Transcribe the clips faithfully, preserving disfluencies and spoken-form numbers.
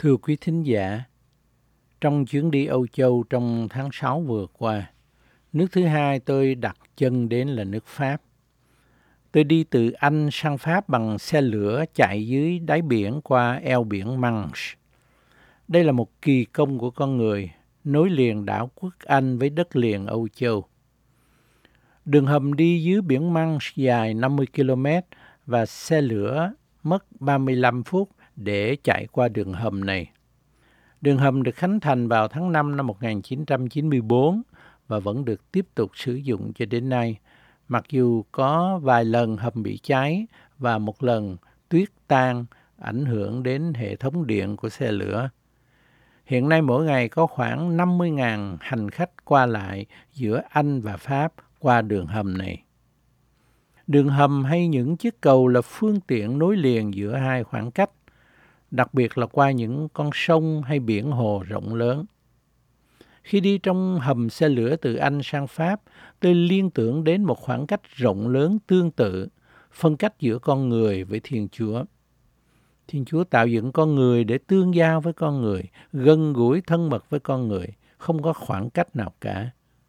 Thưa quý thính giả, trong chuyến đi Âu Châu trong tháng sáu vừa qua, nước thứ hai tôi đặt chân đến là nước Pháp. Tôi đi từ Anh sang Pháp bằng xe lửa chạy dưới đáy biển qua eo biển Manche. Đây là một kỳ công của con người, nối liền đảo quốc Anh với đất liền Âu Châu. Đường hầm đi dưới biển Manche dài năm mươi ki lô mét và xe lửa mất ba mươi lăm phút để chạy qua đường hầm này. Đường hầm được khánh thành vào tháng năm năm một nghìn chín trăm chín mươi tư và vẫn được tiếp tục sử dụng cho đến nay, mặc dù có vài lần hầm bị cháy và một lần tuyết tan ảnh hưởng đến hệ thống điện của xe lửa. Hiện nay mỗi ngày có khoảng năm mươi nghìn hành khách qua lại giữa Anh và Pháp qua đường hầm này. Đường hầm hay những chiếc cầu là phương tiện nối liền giữa hai khoảng cách, đặc biệt là qua những con sông hay biển hồ rộng lớn. Khi đi trong hầm xe lửa từ Anh sang Pháp, tôi liên tưởng đến một khoảng cách rộng lớn tương tự, phân cách giữa con người với Thiên Chúa. Thiên Chúa tạo dựng con người để tương giao với con người, gần gũi thân mật với con người, không có khoảng cách nào cả.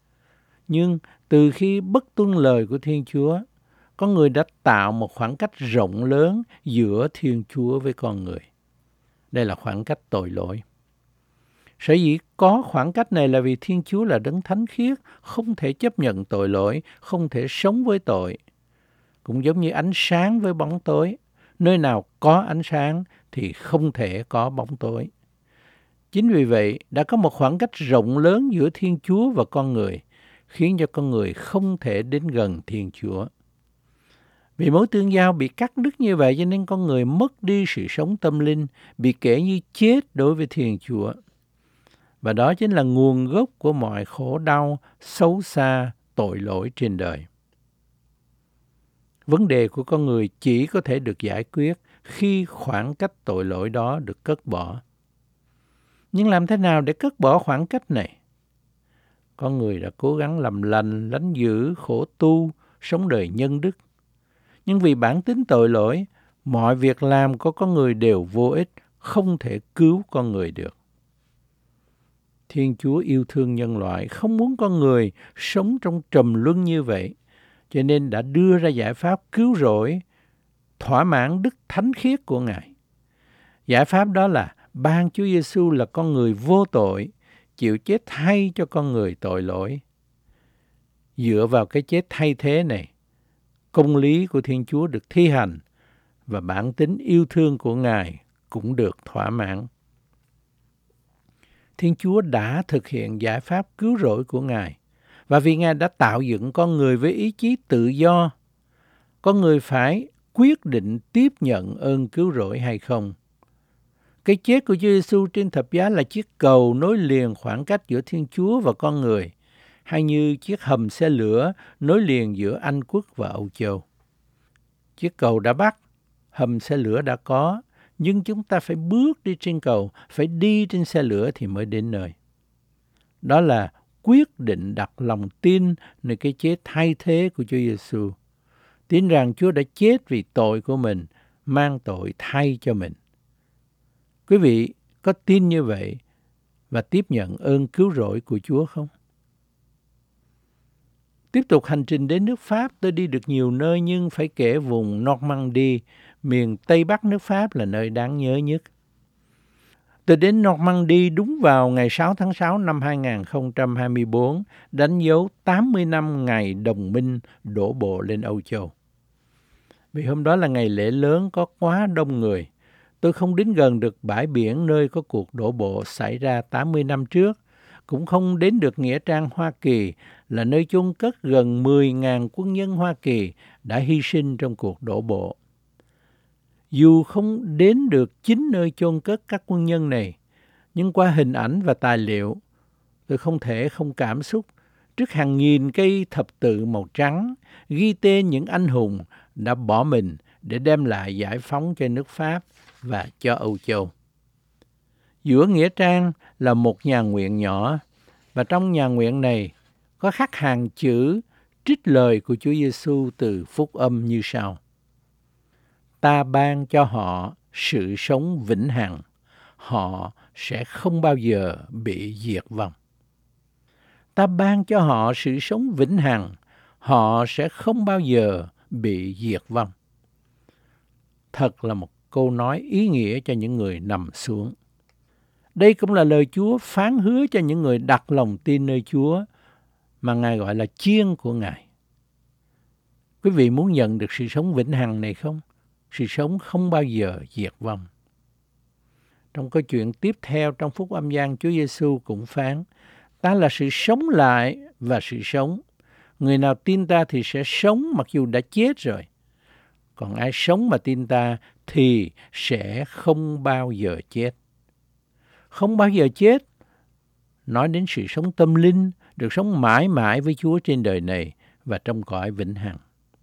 Nhưng từ khi bất tuân lời của Thiên Chúa, con người đã tạo một khoảng cách rộng lớn giữa Thiên Chúa với con người. Đây là khoảng cách tội lỗi. Sở dĩ có khoảng cách này là vì Thiên Chúa là đấng thánh khiết, không thể chấp nhận tội lỗi, không thể sống với tội. Cũng giống như ánh sáng với bóng tối, nơi nào có ánh sáng thì không thể có bóng tối. Chính vì vậy, đã có một khoảng cách rộng lớn giữa Thiên Chúa và con người, khiến cho con người không thể đến gần Thiên Chúa. Vì mối tương giao bị cắt đứt như vậy cho nên con người mất đi sự sống tâm linh, bị kể như chết đối với Thiên Chúa. Và đó chính là nguồn gốc của mọi khổ đau, xấu xa, tội lỗi trên đời. Vấn đề của con người chỉ có thể được giải quyết khi khoảng cách tội lỗi đó được cất bỏ. Nhưng làm thế nào để cất bỏ khoảng cách này? Con người đã cố gắng làm lành, lánh dữ, khổ tu, sống đời nhân đức. Nhưng vì bản tính tội lỗi, mọi việc làm của con người đều vô ích, không thể cứu con người được. Thiên Chúa yêu thương nhân loại, không muốn con người sống trong trầm luân như vậy, cho nên đã đưa ra giải pháp cứu rỗi, thỏa mãn đức thánh khiết của Ngài. Giải pháp đó là ban Chúa Giêsu là con người vô tội, chịu chết thay cho con người tội lỗi. Dựa vào cái chết thay thế này, công lý của Thiên Chúa được thi hành và bản tính yêu thương của Ngài cũng được thỏa mãn. Thiên Chúa đã thực hiện giải pháp cứu rỗi của Ngài, và vì Ngài đã tạo dựng con người với ý chí tự do, con người phải quyết định tiếp nhận ơn cứu rỗi hay không. Cái chết của Chúa Giêsu trên thập giá là chiếc cầu nối liền khoảng cách giữa Thiên Chúa và con người, hay như chiếc hầm xe lửa nối liền giữa Anh quốc và Âu Châu. Chiếc cầu đã bắt, hầm xe lửa đã có, nhưng chúng ta phải bước đi trên cầu, phải đi trên xe lửa thì mới đến nơi. Đó là quyết định đặt lòng tin nơi cái chết thay thế của Chúa Giêsu. Tin rằng Chúa đã chết vì tội của mình, mang tội thay cho mình. Quý vị có tin như vậy và tiếp nhận ơn cứu rỗi của Chúa không? Tiếp tục hành trình đến nước Pháp, tôi đi được nhiều nơi nhưng phải kể vùng Normandy, miền Tây Bắc nước Pháp là nơi đáng nhớ nhất. Tôi đến Normandy đúng vào ngày sáu tháng sáu năm hai nghìn không trăm hai mươi tư, đánh dấu tám mươi năm ngày đồng minh đổ bộ lên Âu Châu. Vì hôm đó là ngày lễ lớn có quá đông người, tôi không đến gần được bãi biển nơi có cuộc đổ bộ xảy ra tám mươi năm trước, cũng không đến được Nghĩa trang Hoa Kỳ là nơi chôn cất gần mười nghìn quân nhân Hoa Kỳ đã hy sinh trong cuộc đổ bộ. Dù không đến được chính nơi chôn cất các quân nhân này, nhưng qua hình ảnh và tài liệu, tôi không thể không cảm xúc trước hàng nghìn cây thập tự màu trắng ghi tên những anh hùng đã bỏ mình để đem lại giải phóng cho nước Pháp và cho Âu Châu. Giữa nghĩa trang là một nhà nguyện nhỏ, và trong nhà nguyện này có khắc hàng chữ trích lời của Chúa Giêsu từ Phúc Âm như sau: Ta ban cho họ sự sống vĩnh hằng, họ sẽ không bao giờ bị diệt vong. Ta ban cho họ sự sống vĩnh hằng, họ sẽ không bao giờ bị diệt vong. Thật là một câu nói ý nghĩa cho những người nằm xuống. Đây cũng là lời Chúa phán hứa cho những người đặt lòng tin nơi Chúa, mà Ngài gọi là chiên của Ngài. Quý vị muốn nhận được sự sống vĩnh hằng này không? Sự sống không bao giờ diệt vong. Trong câu chuyện tiếp theo trong Phúc Âm Giăng, Chúa Giêsu cũng phán: ta là sự sống lại và sự sống. Người nào tin ta thì sẽ sống mặc dù đã chết rồi. Còn ai sống mà tin ta thì sẽ không bao giờ chết. Không bao giờ chết nói đến sự sống tâm linh, được sống mãi mãi với Chúa trên đời này và trong cõi vĩnh hằng.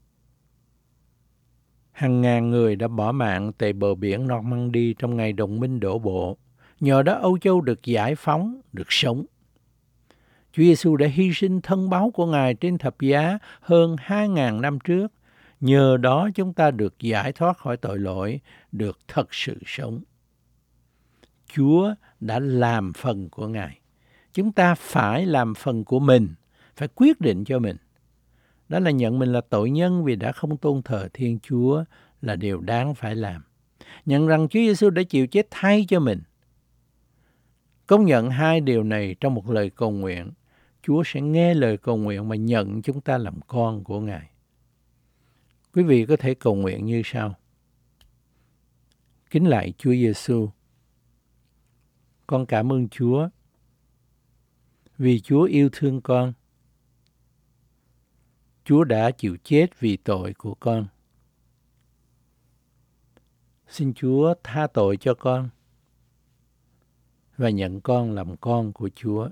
Hàng ngàn người đã bỏ mạng tại bờ biển Normandy trong ngày đồng minh đổ bộ. Nhờ đó Âu Châu được giải phóng, được sống. Chúa Giêsu đã hy sinh thân báu của Ngài trên thập giá hơn hai ngàn năm trước. Nhờ đó chúng ta được giải thoát khỏi tội lỗi, được thật sự sống. Chúa đã làm phần của Ngài. Chúng ta phải làm phần của mình, phải quyết định cho mình. Đó là nhận mình là tội nhân vì đã không tôn thờ Thiên Chúa là điều đáng phải làm. Nhận rằng Chúa Giêsu đã chịu chết thay cho mình. Công nhận hai điều này trong một lời cầu nguyện, Chúa sẽ nghe lời cầu nguyện mà nhận chúng ta làm con của Ngài. Quý vị có thể cầu nguyện như sau: Kính lạy Chúa Giêsu, con cảm ơn Chúa vì Chúa yêu thương con. Chúa đã chịu chết vì tội của con. Xin Chúa tha tội cho con và nhận con làm con của Chúa.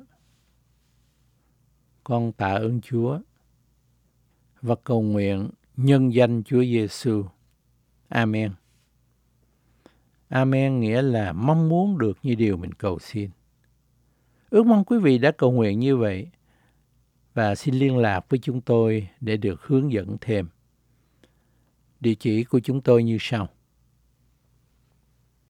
Con tạ ơn Chúa và cầu nguyện nhân danh Chúa Giêsu. Amen. Amen nghĩa là mong muốn được như điều mình cầu xin. Ước mong quý vị đã cầu nguyện như vậy và xin liên lạc với chúng tôi để được hướng dẫn thêm. Địa chỉ của chúng tôi như sau: